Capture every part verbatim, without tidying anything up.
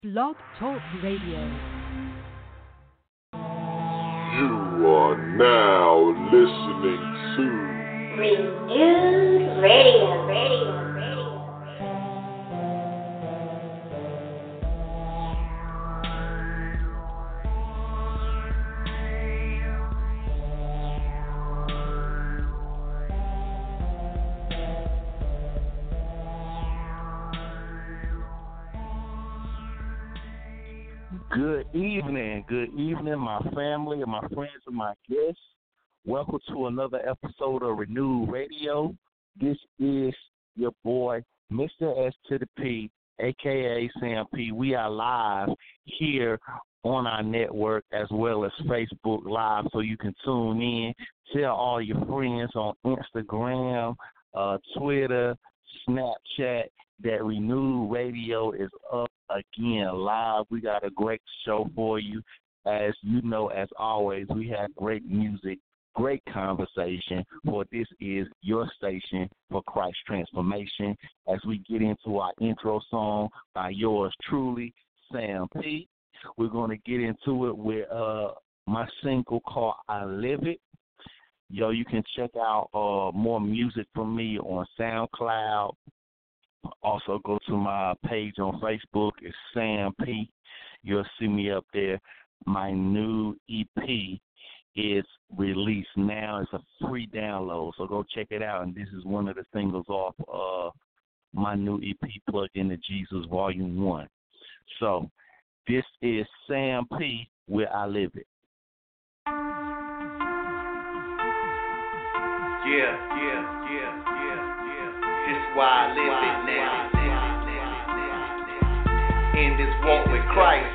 Blog Talk Radio. You are now listening to Renewed Radio. Radio. Good evening, good evening, my family and my friends and my guests. Welcome to another episode of Renewed Radio. This is your boy, Mister S to the P, a k a. Sam P. We are live here on our network as well as Facebook Live, so you can tune in. Tell all your friends on Instagram, uh, Twitter, Snapchat that Renewed Radio is up again live. We got a great show for you. As you know, as always, we have great music, great conversation, for this is your station for Christ transformation. As we get into our intro song by yours truly, Sam P., we're going to get into it with uh, my single called I Live It. Yo, you can check out uh, more music from me on SoundCloud. Also, go to my page on Facebook. It's Sam P. You'll see me up there. My new E P is released now. It's a free download, so go check it out. And this is one of the singles off uh, my new E P, Plug Into Jesus, Volume one. So this is Sam P. where I Live It. Yeah, yeah, yeah, yeah. This is why I live it now. In this walk with Christ.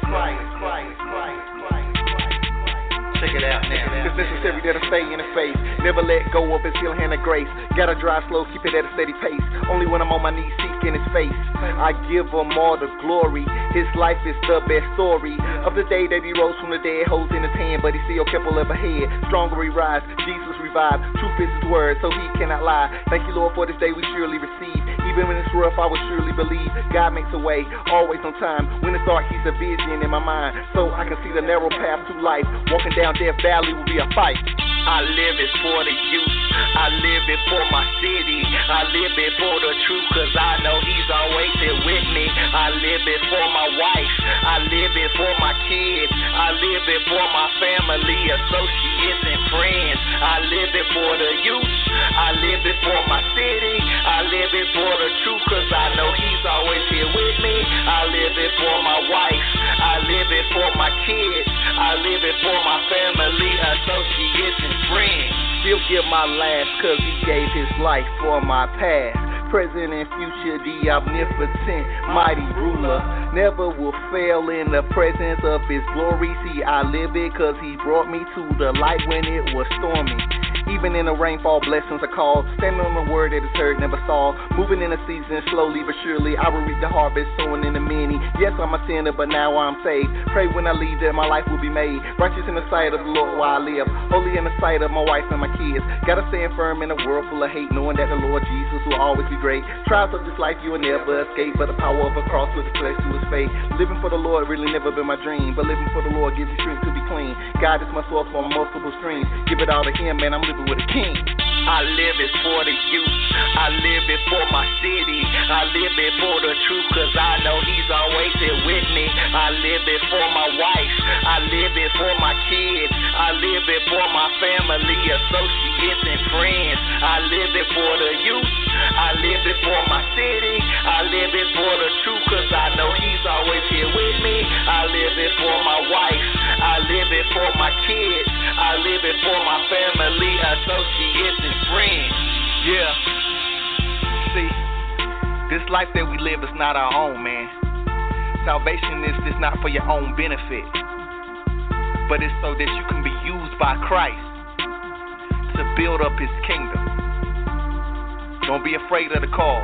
Check it out now. It's necessary that I stay in the faith. Never let go of His healing hand of grace. Gotta drive slow, keep it at a steady pace. Only when I'm on my knees seeking His face. I give Him all the glory. His life is the best story of the day that He rose from the dead. Holds in His hand, but He still kept a level head. Stronger He rise, Jesus revived. Truth is His word, so He cannot lie. Thank you, Lord, for this day we surely receive. Even when it's rough, I will surely believe. God makes a way, always on time. When it's dark, He's a vision in my mind, so I can see the narrow path to life. Walking down Death Valley will be a fight. I live it for the youth. I live it for my city. I live it for the truth, cause I know He's always here with me. I live it for my wife. I live it for my kids. I live it for my family, associates, and friends. I live it for the youth. I live it for my city. I live it for the truth, cause I know He's always here with me. I live it for my wife. I live it for my kids. I live it for my family, associates, and friends. Still give my last, cause He gave His life for my past. Present and future, the omnipotent, mighty ruler. Never will fail in the presence of His glory. See, I live it cause He brought me to the light when it was stormy. Even in the rainfall, blessings are called. Standing on the word that is heard, never saw. Moving in the season, slowly but surely. I will reap the harvest, sowing in the many. Yes, I'm a sinner, but now I'm saved. Pray when I leave that my life will be made righteous in the sight of the Lord while I live. Holy in the sight of my wife and my kids. Gotta stand firm in a world full of hate, knowing that the Lord Jesus will always be great. Trials of this life you will never escape, but the power of a cross with the flesh to His faith. Living for the Lord really never been my dream, but living for the Lord gives you strength to be clean. God is my source for multiple streams. Give it all to Him, man, I'm living with a king. I live it for the youth. I live it for my city. I live it for the truth, cause I know He's always here with me. I live it for my wife. I live it for my kids. I live it for my family, associates, and friends. I live it for the youth. I live it for my city. I live it for the truth, cause I know He's always here with me. I live it for my wife. I live it for my kids. I live it for my family, associates, and friends. Yeah. See, this life that we live is not our own, man. Salvation is just not for your own benefit, but it's so that you can be used by Christ to build up His kingdom. Don't be afraid of the call.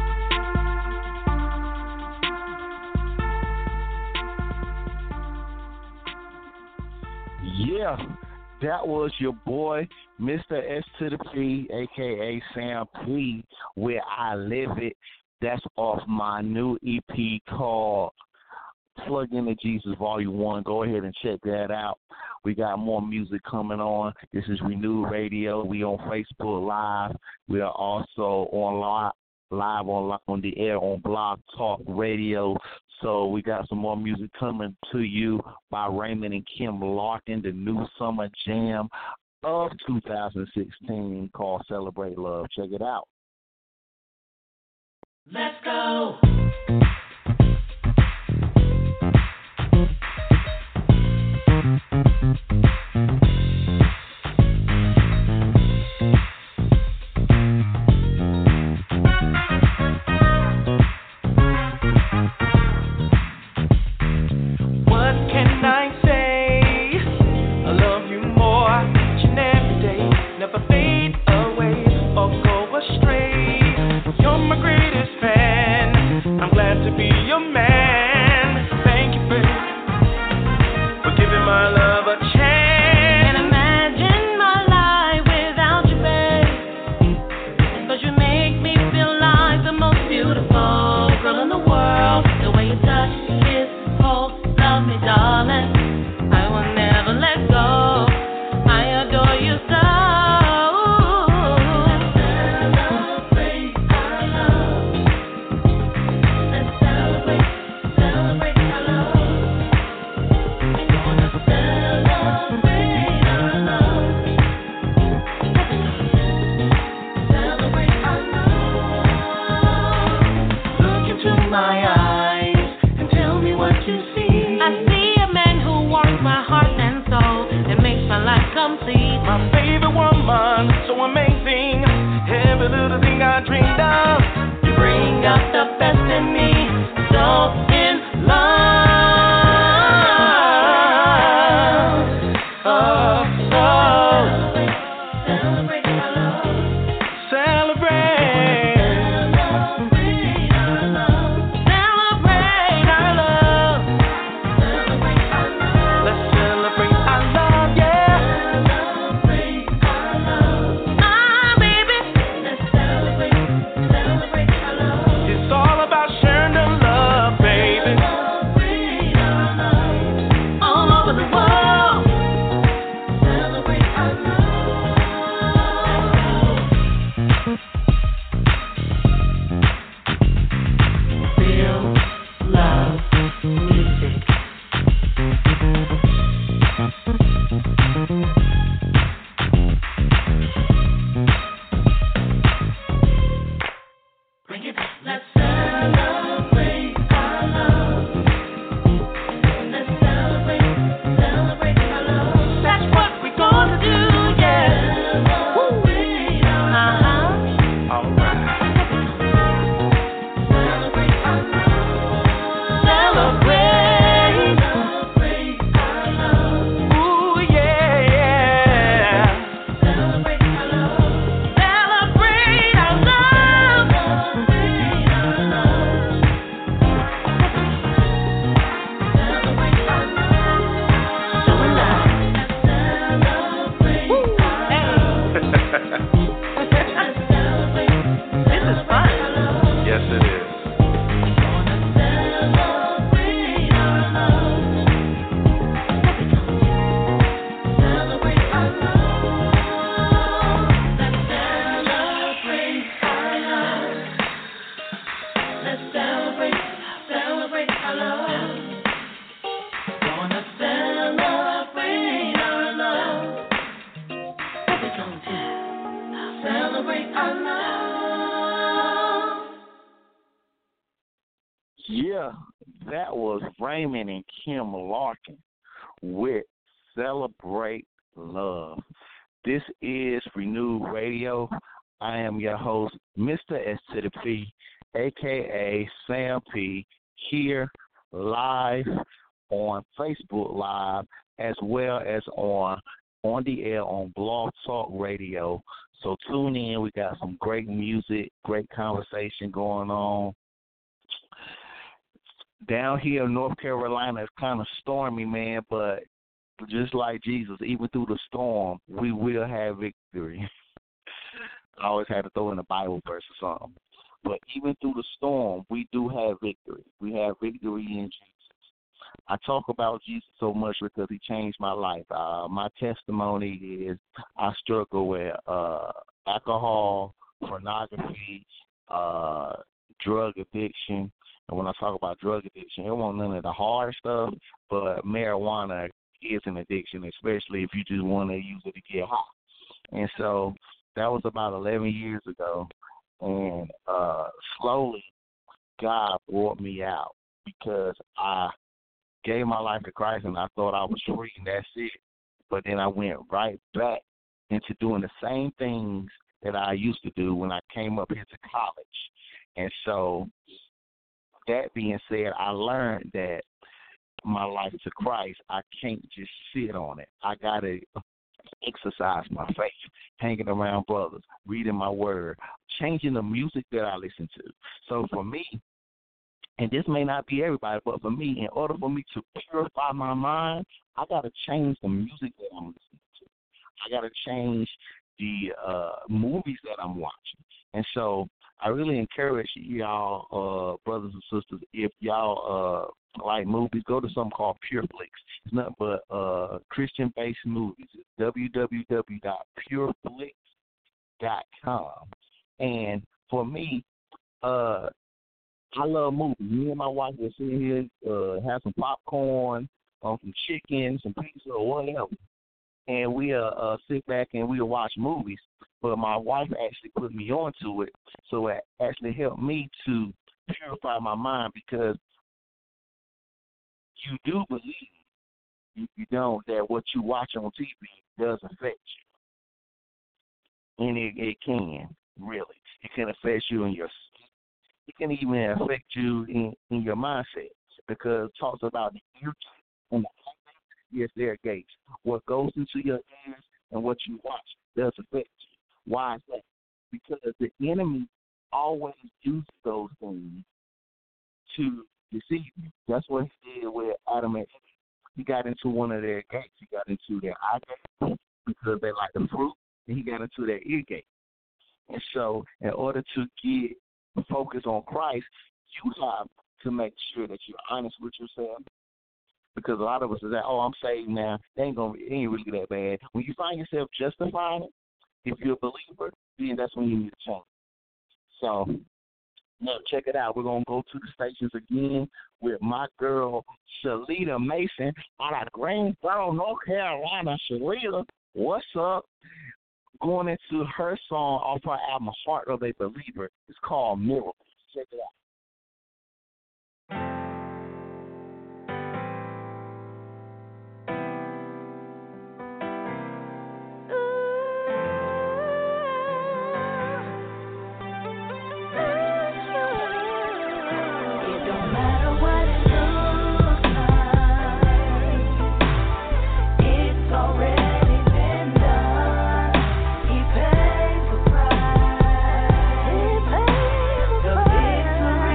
Yeah, that was your boy, Mister S to the P, a k a. Sam P, where I Live It. That's off my new E P called Plug into Jesus Volume One. Go ahead and check that out. We got more music coming on. This is Renewed Radio. We on Facebook Live. We are also on live, live on on the air on Blog Talk Radio. So we got some more music coming to you by Raymond and Kim Larkin, the new summer jam of two thousand sixteen called Celebrate Love. Check it out. Let's go. Yeah, that was Raymond and Kim Larkin with Celebrate Love. This is Renewed Radio. I am your host, Mister S to the P, a k a. Sam P, here live on Facebook Live as well as on on the air on Blog Talk Radio. So tune in. We got some great music, great conversation going on. Down here in North Carolina, it's kind of stormy, man, but just like Jesus, even through the storm, we will have victory. I always had to throw in a Bible verse or something. But even through the storm, we do have victory. We have victory in Jesus. I talk about Jesus so much because he changed my life. Uh, my testimony is I struggle with uh, alcohol, pornography, uh, drug addiction. And when I talk about drug addiction, it wasn't none of the hard stuff, but marijuana is an addiction, especially if you just want to use it to get high. And so that was about eleven years ago. And uh, slowly, God brought me out because I gave my life to Christ and I thought I was free and that's it. But then I went right back into doing the same things that I used to do when I came up here to college. And so that being said, I learned that my life to Christ, I can't just sit on it. I got to exercise my faith, hanging around brothers, reading my word, changing the music that I listen to. So for me, and this may not be everybody, but for me, in order for me to purify my mind, I got to change the music that I'm listening to. I got to change the uh, movies that I'm watching. And so I really encourage y'all, uh, brothers and sisters, if y'all uh, like movies, go to something called PureFlix. It's nothing but uh, Christian-based movies. It's w w w dot pure flix dot com. And for me, uh, I love movies. Me and my wife will sit here, uh, have some popcorn, um, some chicken, some pizza, or whatever. And we uh, uh, sit back and we'll watch movies. But my wife actually put me onto it, so it actually helped me to purify my mind because you do believe, if you don't, that what you watch on T V does affect you. And it, it can, really. It can affect you in your It can even affect you in, in your mindset because it talks about the ear and the eye. Yes, there are gates. What goes into your ears and what you watch does affect you. Why is that? Because the enemy always uses those things to deceive you. That's what he did with Adam and Eve. He got into one of their gates. He got into their eye gate because they like the fruit, and he got into their ear gate. And so in order to get focus on Christ, you have to make sure that you're honest with yourself. Because a lot of us is that, oh, I'm saved now. It ain't gonna, it ain't really that bad. When you find yourself justifying it, if you're a believer, then that's when you need to change. So, now check it out. We're gonna go to the stations again with my girl Shalita Mason out of Greensboro, North Carolina. Shalita, what's up? Going into her song off her album Heart of a Believer. It's called Miracles. Check it out. He paid the price. The victory.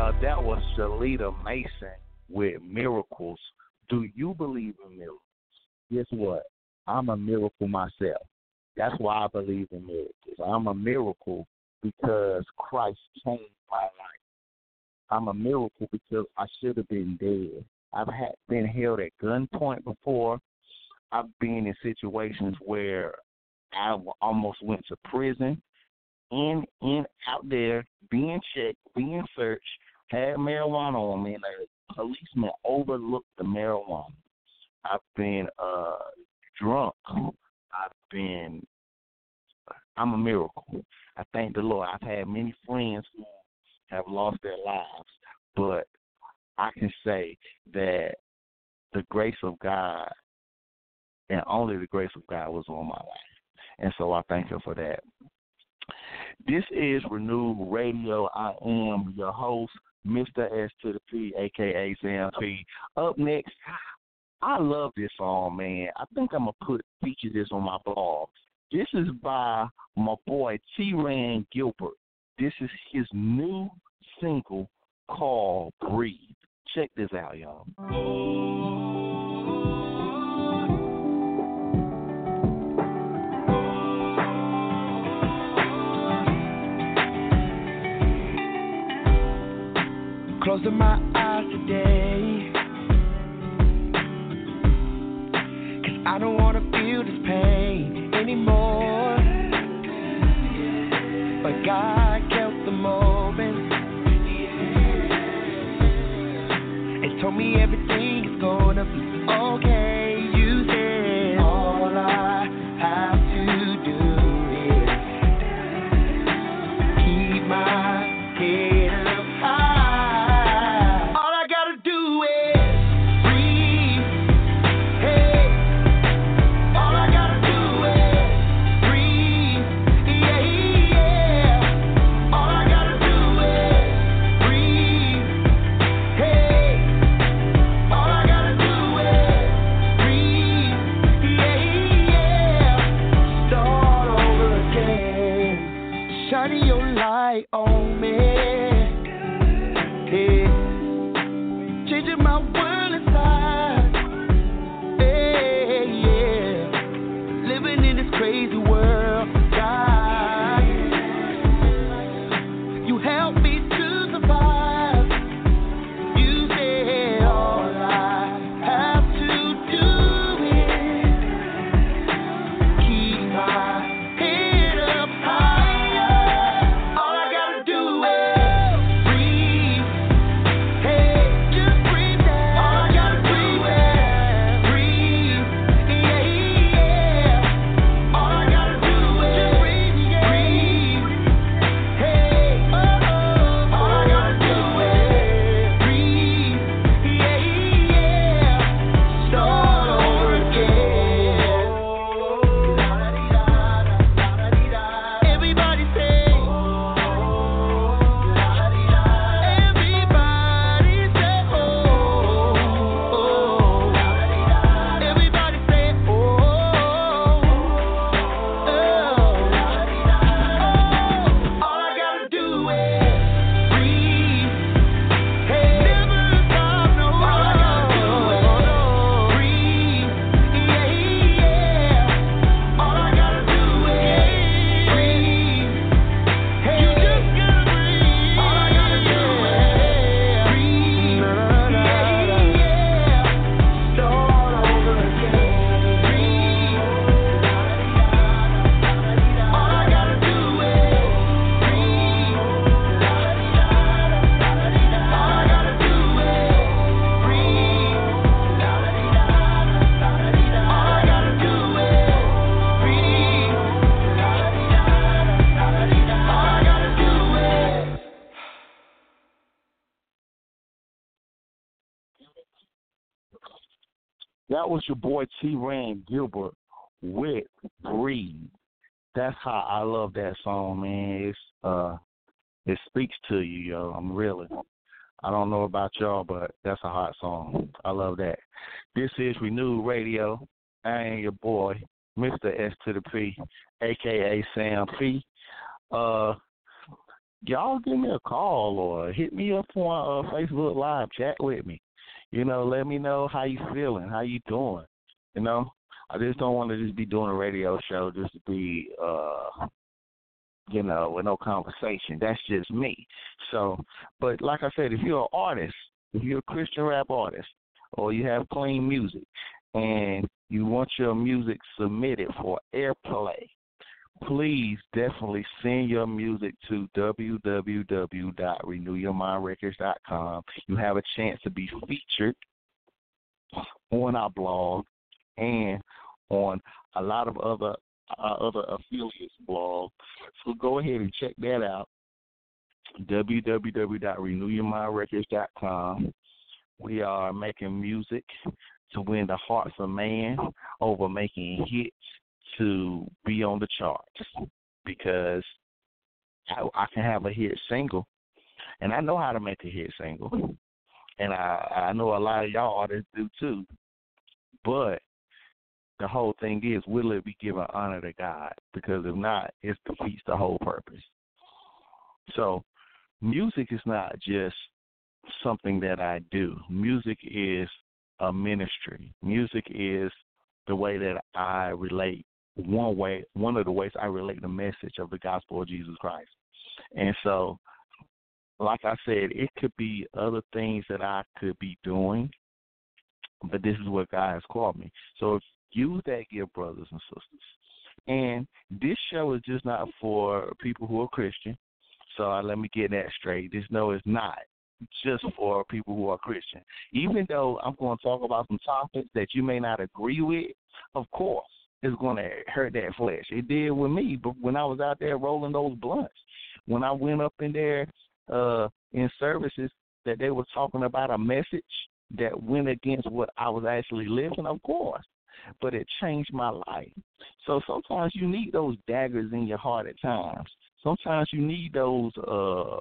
Uh, that was Shalita Mason with Miracles. Do you believe in miracles? Guess what? I'm a miracle myself. That's why I believe in miracles. I'm a miracle because Christ changed my life. I'm a miracle because I should have been dead. I've had been held at gunpoint before. I've been in situations where I almost went to prison, in, in, out there, being checked, being searched, had marijuana on me, and a policeman overlooked the marijuana. I've been uh, drunk. I've been, I'm a miracle. I thank the Lord. I've had many friends who have lost their lives, but I can say that the grace of God and only the grace of God was on my life. And so I thank Him for that. This is Renewed Radio. I am your host, Mister S to the P, a k a. Sam P. Up next, I love this song, man. I think I'm going to put feature this on my blog. This is by my boy T-Ran Gilbert. This is his new single called Breathe. Check this out, y'all. Closing my eyes today, 'cause I don't wanna feel this pain anymore. But God kept the moment and told me everything is gonna be okay. You said all I have to do is keep my head up high. All I gotta do is breathe. Hey, all I gotta do is breathe. Yeah, yeah. All I gotta do is breathe. Hey, all I gotta do is breathe. Yeah, yeah. Start over again. Shining your light on me. Hey, changing my world inside. Hey, yeah. Living in this crazy world. God, you help me to survive. You said all I have to do is keep my head up high. All I gotta do is breathe. Hey, just breathe now. All I gotta do is breathe. Yeah, yeah. All I gotta do is breathe. Breathe. Hey, oh, all I gotta do is breathe. Yeah, yeah. Start over again. Everybody say, everybody say, oh, everybody say, oh, oh, all I gotta do is breathe. Hey, never stop, no. All I gotta do is breathe. Yeah, yeah. All I gotta do is breathe. Hey, you just gotta breathe. All I gotta do is breathe. Yeah, yeah. Start over again. Breathe. All I gotta do is breathe. All I gotta do is breathe. All I gotta do is breathe. All I gotta do is. That was your boy T-Ran Gilbert with Breathe. That's how I love that song, man. It's uh, it speaks to you, yo. I'm really. I don't know about y'all, but that's a hot song. I love that. This is Renewed Radio. I am your boy, Mister S to the P, a k a. Sam P. Uh, y'all give me a call or hit me up on uh, Facebook Live, chat with me. You know, let me know how you feeling, how you doing. You know, I just don't want to just be doing a radio show just to be, uh, you know, with no conversation. That's just me. So, but like I said, if you're an artist, if you're a Christian rap artist, or you have clean music, and you want your music submitted for airplay, please definitely send your music to w w w dot renew your mind records dot com. You have a chance to be featured on our blog and on a lot of other uh, other affiliates blog. So go ahead and check that out, w w w dot renew your mind records dot com. We are making music to win the hearts of man over making hits to be on the charts, because I, I can have a hit single, and I know how to make a hit single, and I, I know a lot of y'all artists do too, but the whole thing is, will it be given honor to God? Because if not, it defeats the whole purpose. So music is not just something that I do. Music is a ministry. Music is the way that I relate. One way, one of the ways I relate the message of the gospel of Jesus Christ. And so, like I said, it could be other things that I could be doing, but this is what God has called me. So use that gift, brothers and sisters. And this show is just not for people who are Christian. So uh, let me get that straight. This no, it's not just for people who are Christian. Even though I'm going to talk about some topics that you may not agree with, of course, it's going to hurt that flesh. It did with me, but when I was out there rolling those blunts, when I went up in there uh, in services that they were talking about a message that went against what I was actually living, of course, but it changed my life. So sometimes you need those daggers in your heart at times. Sometimes you need those uh,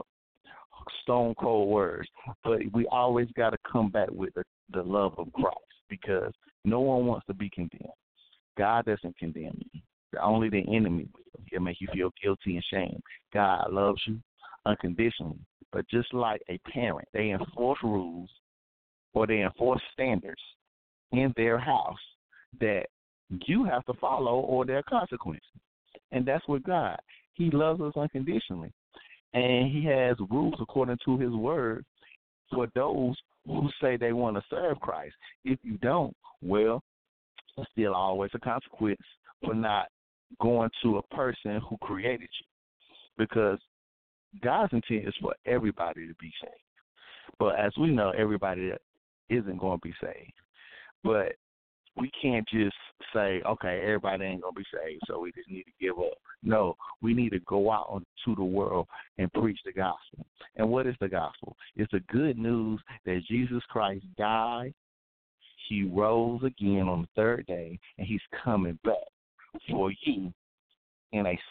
stone cold words, but we always got to come back with the, the love of Christ, because no one wants to be condemned. God doesn't condemn you. Only the enemy will. He'll make you feel guilty and shame. God loves you unconditionally. But just like a parent, they enforce rules or they enforce standards in their house that you have to follow, or there are consequences. And that's with God. He loves us unconditionally. And he has rules according to his word for those who say they want to serve Christ. If you don't, well, there's still always a consequence for not going to a person who created you, because God's intent is for everybody to be saved. But as we know, everybody isn't going to be saved. But we can't just say, okay, everybody ain't going to be saved, so we just need to give up. No, we need to go out into the world and preach the gospel. And what is the gospel? It's the good news that Jesus Christ died, he rose again on the third day, and he's coming back for you in a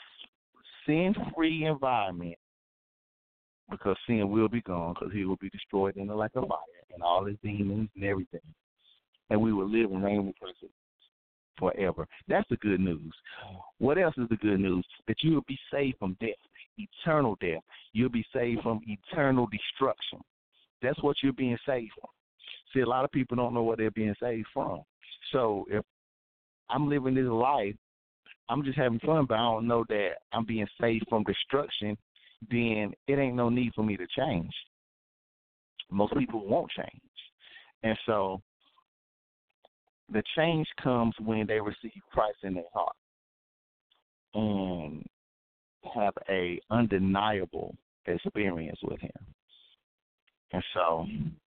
sin-free environment, because sin will be gone, because he will be destroyed in the lake of fire and all his demons and everything. And we will live and reign with Christ forever. That's the good news. What else is the good news? That you will be saved from death, eternal death. You'll be saved from eternal destruction. That's what you're being saved from. See, a lot of people don't know what they're being saved from. So if I'm living this life, I'm just having fun, but I don't know that I'm being saved from destruction, then it ain't no need for me to change. Most people won't change. And so the change comes when they receive Christ in their heart and have a undeniable experience with him. And so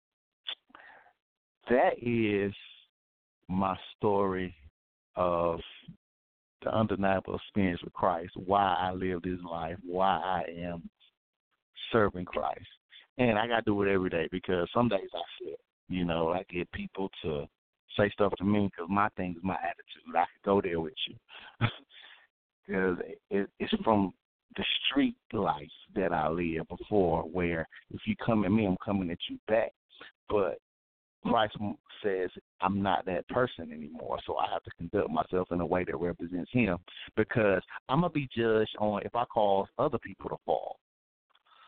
that is my story of the undeniable experience with Christ, why I live this life, why I am serving Christ. And I got to do it every day, because some days I slip. You know, I get people to say stuff to me because my thing is my attitude. I could go there with you. Because it, it's from the street life that I lived before, where if you come at me, I'm coming at you back. But Christ says I'm not that person anymore, so I have to conduct myself in a way that represents him, because I'm going to be judged on if I cause other people to fall.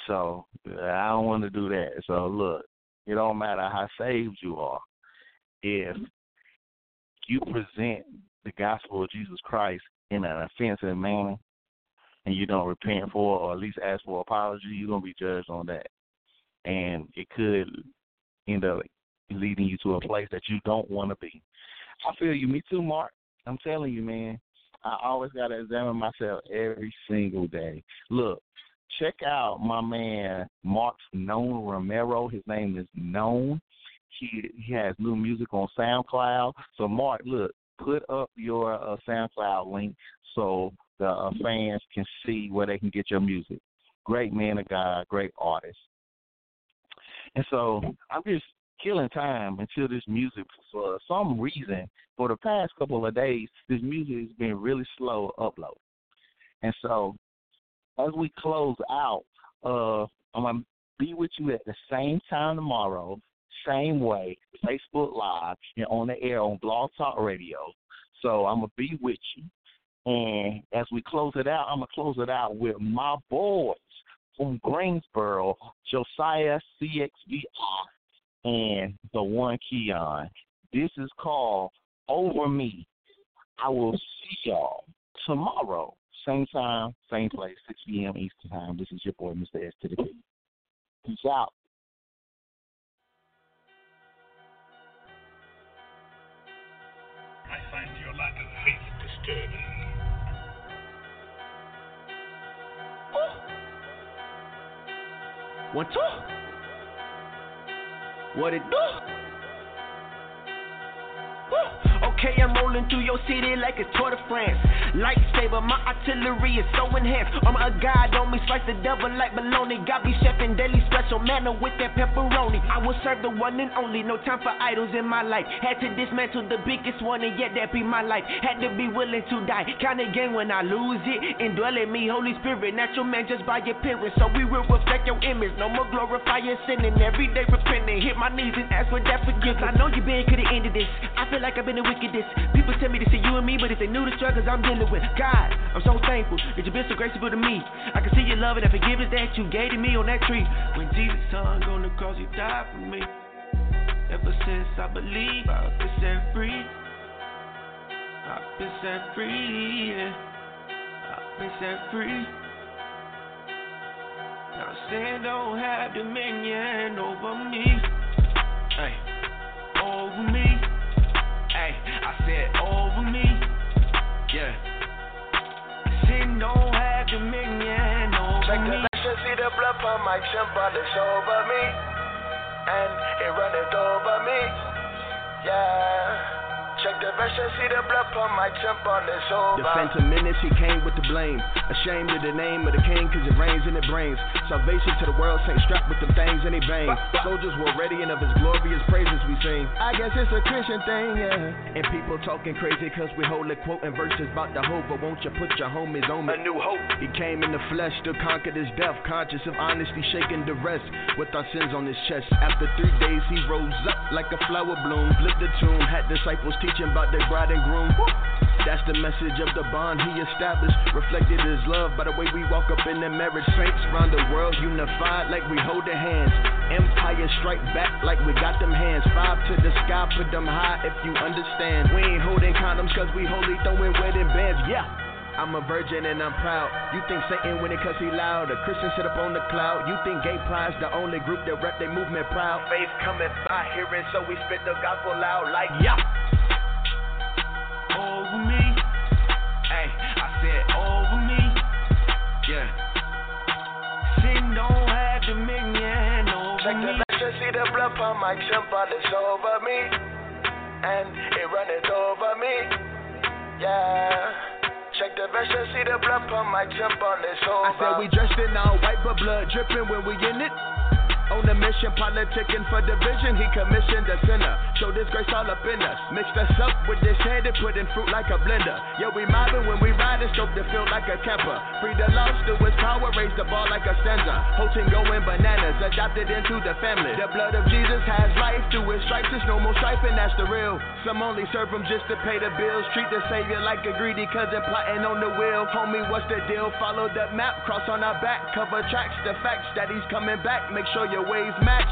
So I don't want to do that. So look, it don't matter how saved you are. If you present the gospel of Jesus Christ in an offensive manner and you don't repent for it or at least ask for apology, you're going to be judged on that. And it could end up leading you to a place that you don't want to be. I feel you. Me too, Mark. I'm telling you, man. I always got to examine myself every single day. Look, check out my man Mark's Known Romero. His name is Known. He he has new music on SoundCloud. So, Mark, look, put up your uh, SoundCloud link so the uh, fans can see where they can get your music. Great man of God, great artist. And so I'm just killing time until this music, for some reason, for the past couple of days, this music has been really slow upload. And so as we close out, uh, I'm going to be with you at the same time tomorrow, same way, Facebook Live and on the air on Blog Talk Radio. So I'm going to be with you. And as we close it out, I'm going to close it out with my boys from Greensboro, Josiah C X V R and the One Keon. This is called Over Me. I will see y'all tomorrow, same time, same place, six p.m. Eastern Time. This is your boy, Mister S to the P. Peace out. I find your lack of faith disturbing. One, two. What it do? Woo. Okay, I'm rolling through your city like a Tour de France. Lightsaber, my artillery is so enhanced. I'm a god on me, slice the devil like bologna. Got me chefing daily special manner with that pepperoni. I will serve the one and only, no time for idols in my life. Had to dismantle the biggest one and yet that be my life. Had to be willing to die, kind of gain when I lose it. Indwell in me, Holy Spirit, natural man just by your appearance. So we will reflect your image, no more glorify your sinning. Every day repenting, hit my knees and ask for that forgiveness. I know you been could've ended this, I feel like I've been a wickedness. People tell me to see you and me, but if they knew the struggles I'm dealing with, God, I'm so thankful that you've been so graceful to me. I can see your love and that forgiveness that you gave to me on that tree. When Jesus hung on the cross, he died for me. Ever since I believe, I've been set free. I've been set free, yeah. I've been set free. Now sin don't have dominion over me. Hey, over me. Hey, I said over me. Yeah. Sin don't have dominion over Check me. the lecture, see the blood on my temple, it's over me. And it runneth over me. Yeah. Check the version, see the blood on my temple, it's over. Defense of menace, he came with the blame. Ashamed of the name of the king, cause it reigns in it brains. Salvation to the world, saint strapped with the things in their veins. Soldiers were ready and of his glorious praises we sing. I guess it's a Christian thing, yeah. And people talking crazy cause we holy quoting verses about the hope. But won't you put your homies on me? A new hope. He came in the flesh to conquer his death. Conscious of honesty, shaking the rest. With our sins on his chest. After three days he rose up like a flower bloom. Flipped the tomb, had disciples teaching about their bride and groom. That's the message of the bond he established. Reflected his love by the way we walk up in the marriage. Saints round the world unified like we holding hands. Empire strike back like we got them hands. Five to the sky, put them high if you understand. We ain't holding condoms cause we holy throwing wedding bands. Yeah, I'm a virgin and I'm proud. You think Satan winning cause he loud. A Christian sit up on the cloud. You think gay pride's the only group that rep their movement proud. Faith coming by hearing, so we spit the gospel loud like yeah. Over me, hey, I said over me, yeah. Sin don't have dominion over Check me. the lecture, see the blood on my temple, it's over me. And it runneth over me, yeah. Check the version, see the blood on my temple, it's over. I said we dressed in all white but blood dripping when we in it. On a mission, politicking for division, he commissioned a sinner. Showed his grace all up in us. Mixed us up with this head and put in fruit like a blender. Yo, we mobbing when we ride and stroke the field like a camper. Free the lost through his power, raise the ball like a stanza. Whole team going bananas, adopted into the family. The blood of Jesus has life through his stripes. There's no more strife and that's the real. Some only serve him just to pay the bills. Treat the savior like a greedy cousin plotting on the wheel. Homie, what's the deal? Follow the map, cross on our back, cover tracks, the facts that he's coming back. Make sure your ways match.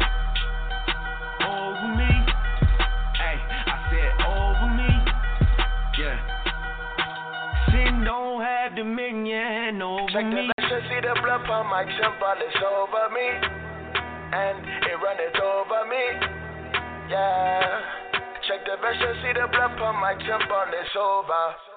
Over me, hey, I said over me, yeah. Sin don't have dominion over Check me. the verse, see the blood on my temple, it's over me, and it runneth over me, yeah. Check the verse, see the blood on my temple, it's over.